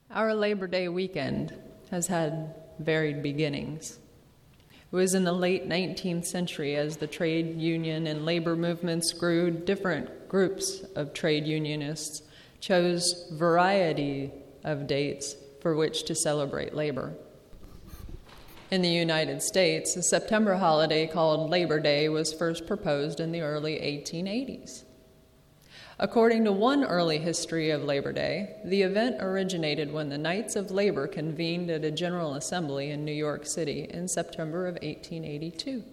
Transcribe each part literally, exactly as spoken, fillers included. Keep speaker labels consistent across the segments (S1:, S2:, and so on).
S1: Our Labor Day weekend has had varied beginnings. It was in the late nineteenth century, as the trade union and labor movements grew, different groups of trade unionists chose variety of dates for which to celebrate labor. In the United States, a September holiday called Labor Day was first proposed in the early eighteen eighties. According to one early history of Labor Day, the event originated when the Knights of Labor convened at a General Assembly in New York City in September of eighteen eighty-two.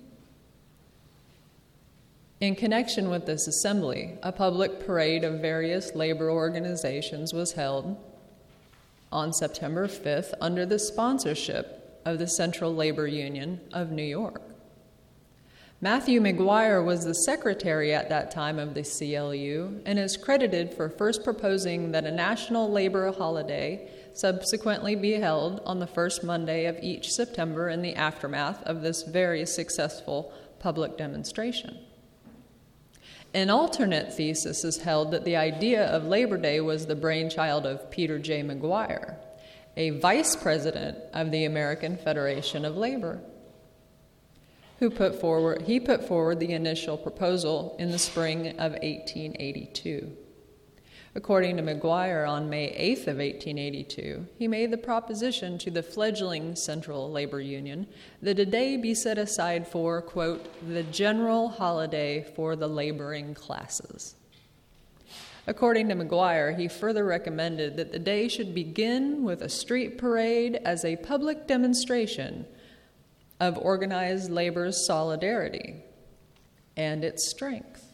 S1: In connection with this assembly, a public parade of various labor organizations was held on September fifth under the sponsorship of the Central Labor Union of New York. Matthew McGuire was the secretary at that time of the C L U and is credited for first proposing that a national labor holiday subsequently be held on the first Monday of each September in the aftermath of this very successful public demonstration. An alternate thesis is held that the idea of Labor Day was the brainchild of Peter J. McGuire, a vice president of the American Federation of Labor, who put forward, he put forward the initial proposal in the spring of eighteen eighty-two. According to McGuire, on May eighth of eighteen eighty-two, he made the proposition to the fledgling Central Labor Union that a day be set aside for, quote, the general holiday for the laboring classes. According to McGuire, he further recommended that the day should begin with a street parade as a public demonstration of organized labor's solidarity and its strength.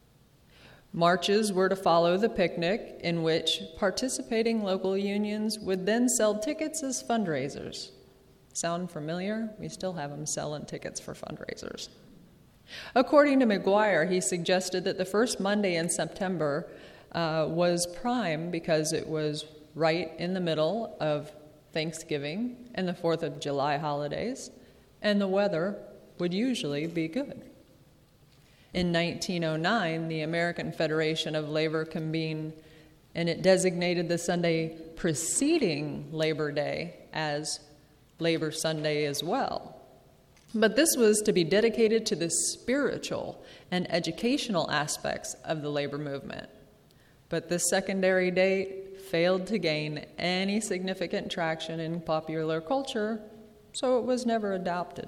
S1: Marches were to follow the picnic, in which participating local unions would then sell tickets as fundraisers. Sound familiar? We still have them selling tickets for fundraisers. According to McGuire, he suggested that the first Monday in September uh, was prime because it was right in the middle of Thanksgiving and the fourth of July holidays, and the weather would usually be good. In nineteen oh nine, the American Federation of Labor convened, and it designated the Sunday preceding Labor Day as Labor Sunday as well. But this was to be dedicated to the spiritual and educational aspects of the labor movement. But this secondary date failed to gain any significant traction in popular culture, so it was never adopted.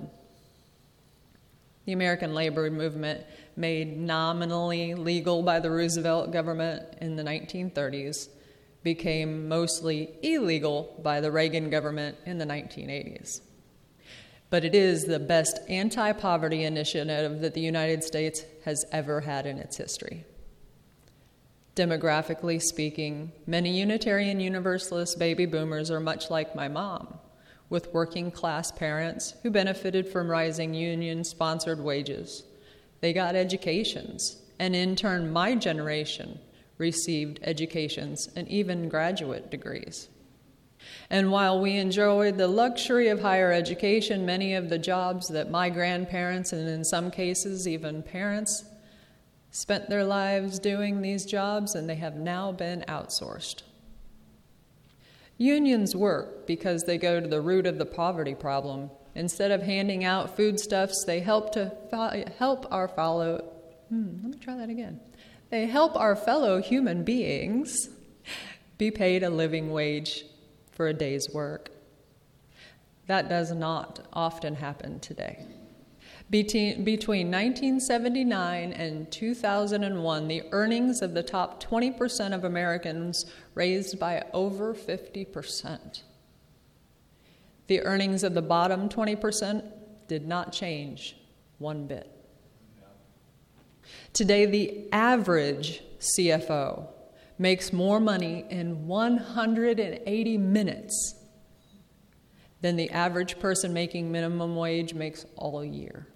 S1: The American labor movement, made nominally legal by the Roosevelt government in the nineteen thirties, became mostly illegal by the Reagan government in the nineteen eighties. But it is the best anti-poverty initiative that the United States has ever had in its history. Demographically speaking, many Unitarian Universalist baby boomers are much like my mom, with working-class parents who benefited from rising union-sponsored wages. They got educations, and in turn, my generation received educations and even graduate degrees. And while we enjoyed the luxury of higher education, many of the jobs that my grandparents, and in some cases even parents, spent their lives doing these jobs, and they have now been outsourced. Unions work because they go to the root of the poverty problem. Instead of handing out foodstuffs, they help to fo- help our fellow. Hmm, let me try that again. They help our fellow human beings be paid a living wage for a day's work. That does not often happen today. Between, between nineteen seventy-nine and two thousand one, the earnings of the top twenty percent of Americans raised by over fifty percent. The earnings of the bottom twenty percent did not change one bit. Today, the average C F O makes more money in one hundred eighty minutes than the average person making minimum wage makes all year.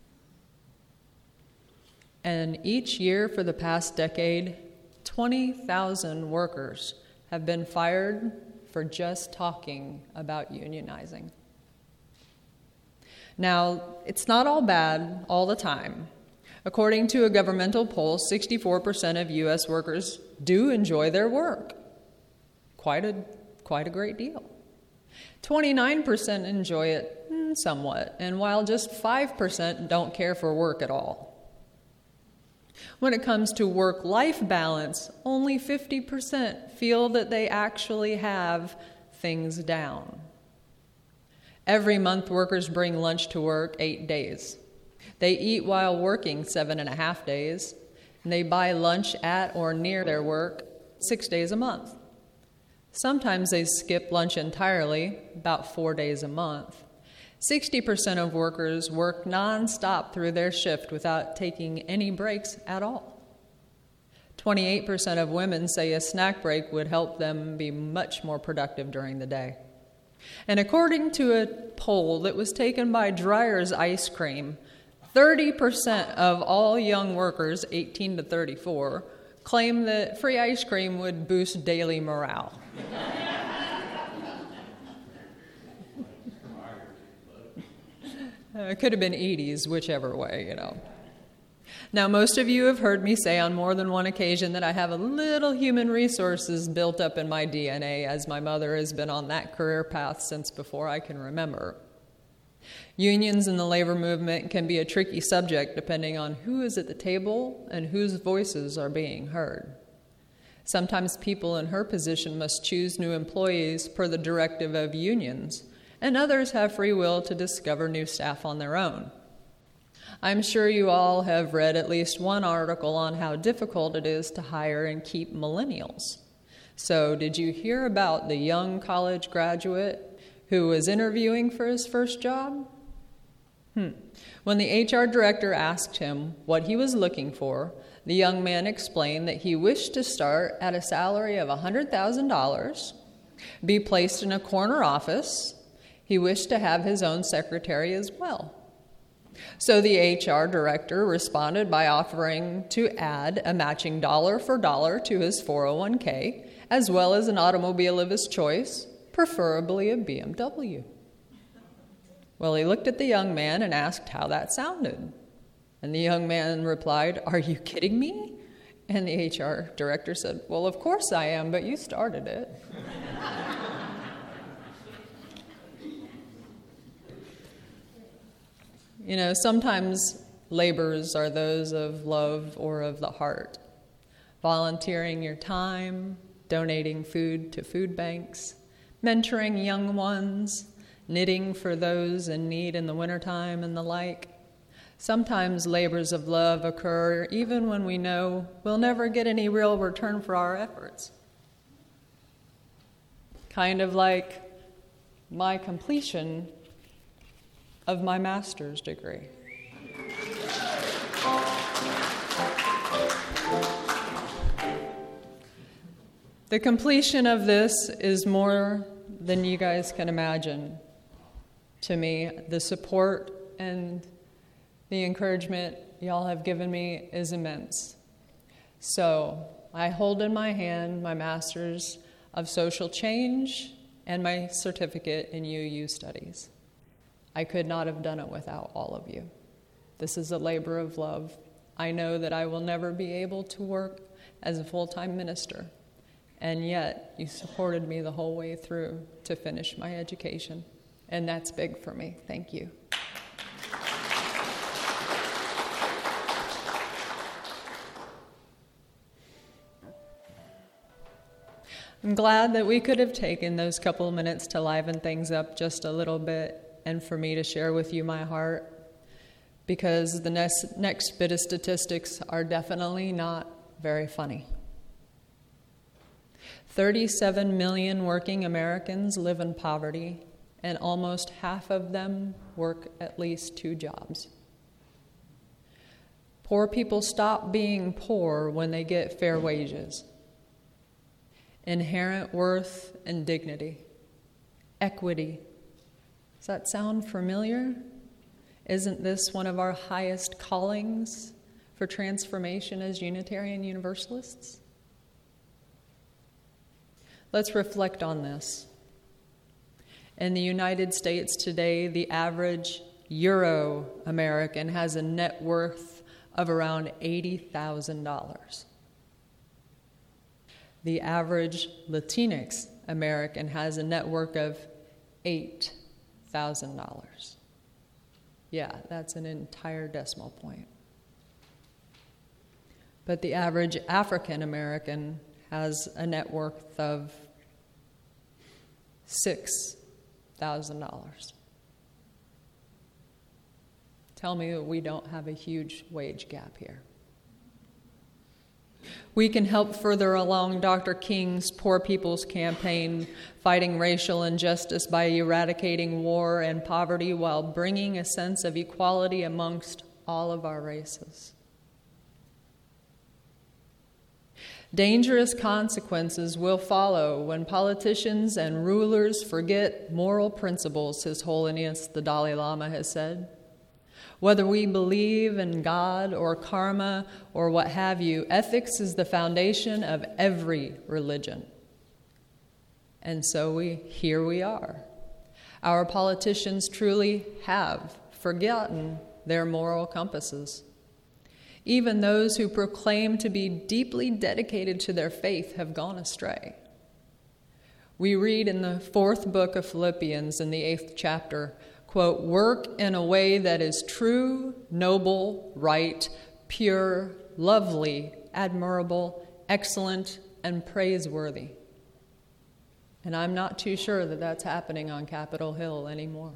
S1: And each year for the past decade, twenty thousand workers have been fired for just talking about unionizing. Now, it's not all bad all the time. According to a governmental poll, sixty-four percent of U S workers do enjoy their work. Quite a quite a great deal. twenty-nine percent enjoy it mm, somewhat, and while just five percent don't care for work at all. When it comes to work-life balance, only fifty percent feel that they actually have things down. Every month, workers bring lunch to work eight days. They eat while working seven and a half days, and they buy lunch at or near their work six days a month. Sometimes they skip lunch entirely, about four days a month. sixty percent of workers work nonstop through their shift without taking any breaks at all. twenty-eight percent of women say a snack break would help them be much more productive during the day. And according to a poll that was taken by Dreyer's Ice Cream, thirty percent of all young workers, eighteen to thirty-four, claim that free ice cream would boost daily morale. uh, it could have been Edie's, whichever way, you know. Now, most of you have heard me say on more than one occasion that I have a little human resources built up in my D N A, as my mother has been on that career path since before I can remember. Unions in the labor movement can be a tricky subject depending on who is at the table and whose voices are being heard. Sometimes people in her position must choose new employees per the directive of unions, and others have free will to discover new staff on their own. I'm sure you all have read at least one article on how difficult it is to hire and keep millennials. So, did you hear about the young college graduate who was interviewing for his first job? Hmm. When the H R director asked him what he was looking for, the young man explained that he wished to start at a salary of one hundred thousand dollars, be placed in a corner office. He wished to have his own secretary as well. So the H R director responded by offering to add a matching dollar for dollar to his four oh one k, as well as an automobile of his choice, preferably a B M W. Well, he looked at the young man and asked how that sounded. And the young man replied, "Are you kidding me?" And the H R director said, "Well, of course I am, but you started it." You know, sometimes labors are those of love or of the heart. Volunteering your time, donating food to food banks, mentoring young ones, knitting for those in need in the wintertime and the like. Sometimes labors of love occur even when we know we'll never get any real return for our efforts. Kind of like my completion of my master's degree. The completion of this is more than you guys can imagine to me. The support and the encouragement y'all have given me is immense. So I hold in my hand my Master's of Social Change and my certificate in U U Studies. I could not have done it without all of you. This is a labor of love. I know that I will never be able to work as a full-time minister, and yet you supported me the whole way through to finish my education, and that's big for me. Thank you. I'm glad that we could have taken those couple of minutes to liven things up just a little bit and for me to share with you my heart, because the next, next bit of statistics are definitely not very funny. thirty-seven million working Americans live in poverty, and almost half of them work at least two jobs. Poor people stop being poor when they get fair wages, inherent worth and dignity, equity. Does that sound familiar? Isn't this one of our highest callings for transformation as Unitarian Universalists? Let's reflect on this. In the United States today, the average Euro-American has a net worth of around eighty thousand dollars. The average Latinx American has a net worth of eight thousand dollars. Yeah, that's an entire decimal point. But the average African American has a net worth of six thousand dollars. Tell me that we don't have a huge wage gap here. We can help further along Doctor King's Poor People's Campaign, fighting racial injustice by eradicating war and poverty while bringing a sense of equality amongst all of our races. Dangerous consequences will follow when politicians and rulers forget moral principles, His Holiness the Dalai Lama has said. Whether we believe in God or karma or what have you, ethics is the foundation of every religion. And so we here we are. Our politicians truly have forgotten their moral compasses. Even those who proclaim to be deeply dedicated to their faith have gone astray. We read in the fourth book of Philippians in the eighth chapter, quote, "Work in a way that is true, noble, right, pure, lovely, admirable, excellent, and praiseworthy." And I'm not too sure that that's happening on Capitol Hill anymore.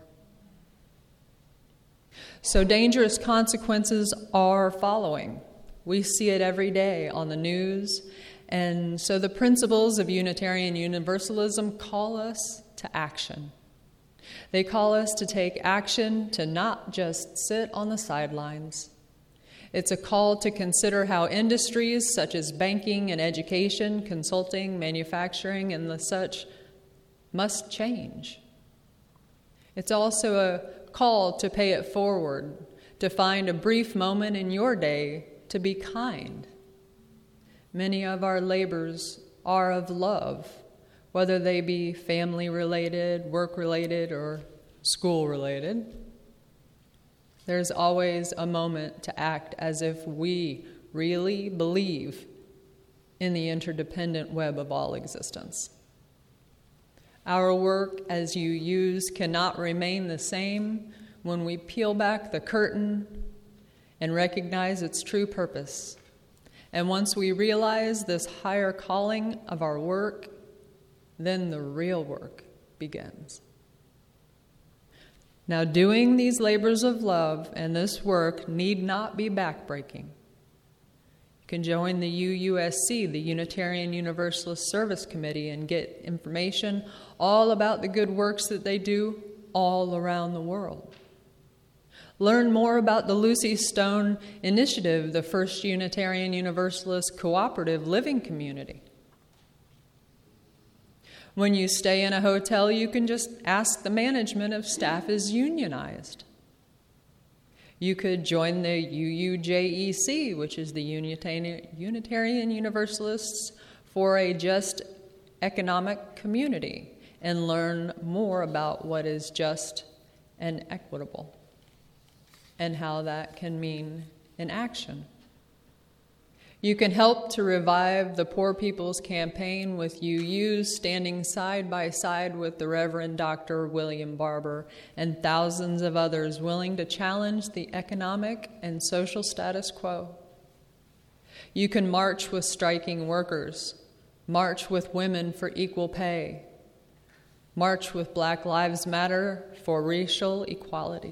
S1: So dangerous consequences are following. We see it every day on the news. And so the principles of Unitarian Universalism call us to action. They call us to take action, to not just sit on the sidelines. It's a call to consider how industries such as banking and education, consulting, manufacturing, and the such must change. It's also a call to pay it forward, to find a brief moment in your day to be kind. Many of our labors are of love, whether they be family-related, work-related, or school-related. There's always a moment to act as if we really believe in the interdependent web of all existence. Our work as you use cannot remain the same when we peel back the curtain and recognize its true purpose. And once we realize this higher calling of our work, then the real work begins. Now, doing these labors of love and this work need not be backbreaking. You can join the U U S C, the Unitarian Universalist Service Committee, and get information all about the good works that they do all around the world. Learn more about the Lucy Stone Initiative, the first Unitarian Universalist cooperative living community. When you stay in a hotel, you can just ask the management if staff is unionized. You could join the U U J E C, which is the Unitarian Universalists for a Just Economic Community, and learn more about what is just and equitable and how that can mean in action. You can help to revive the Poor People's Campaign with U Us standing side by side with the Reverend Doctor William Barber and thousands of others willing to challenge the economic and social status quo. You can march with striking workers, march with women for equal pay, march with Black Lives Matter for racial equality.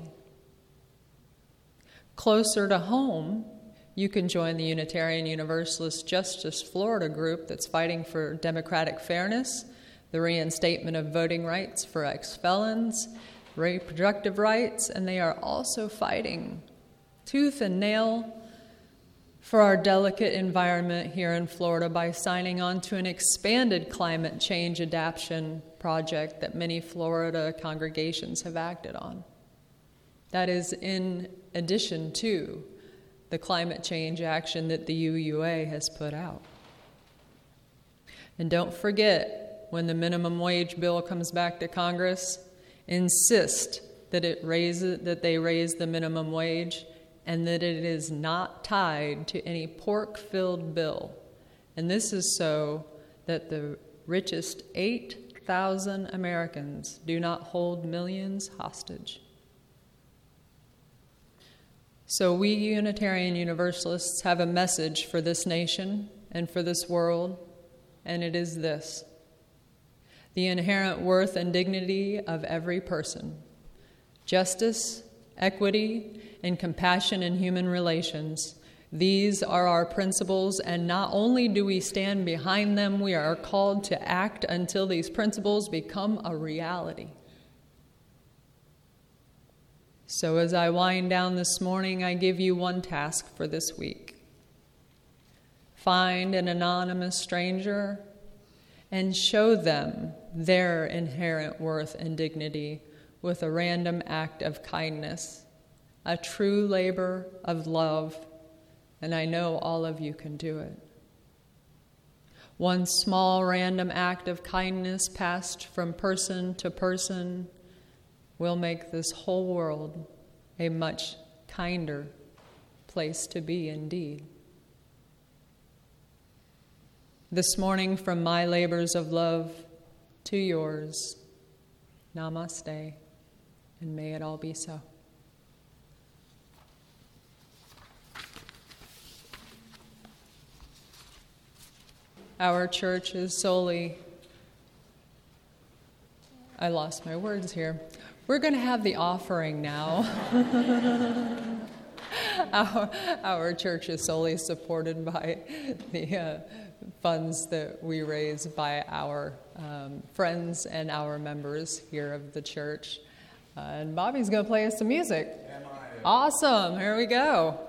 S1: Closer to home, you can join the Unitarian Universalist Justice Florida group that's fighting for democratic fairness, the reinstatement of voting rights for ex-felons, reproductive rights, and they are also fighting tooth and nail for our delicate environment here in Florida by signing on to an expanded climate change adaptation project that many Florida congregations have acted on. That is in addition to the climate change action that the U U A has put out. And don't forget, when the minimum wage bill comes back to Congress, insist that it raises, that they raise the minimum wage and that it is not tied to any pork-filled bill. And this is so that the richest eight thousand Americans do not hold millions hostage. So we Unitarian Universalists have a message for this nation and for this world, and it is this: the inherent worth and dignity of every person, justice, equity, and compassion in human relations. These are our principles, and not only do we stand behind them, we are called to act until these principles become a reality. So as I wind down this morning, I give you one task for this week. Find an anonymous stranger and show them their inherent worth and dignity with a random act of kindness, a true labor of love, and I know all of you can do it. One small random act of kindness passed from person to person will make this whole world a much kinder place to be indeed. This morning, from my labors of love to yours, namaste, and may it all be so. Our church is solely, I lost my words here. We're going to have the offering now. our, our church is solely supported by the uh, funds that we raise by our um, friends and our members here of the church. Uh, and Bobby's going to play us some music. Awesome. Here we go.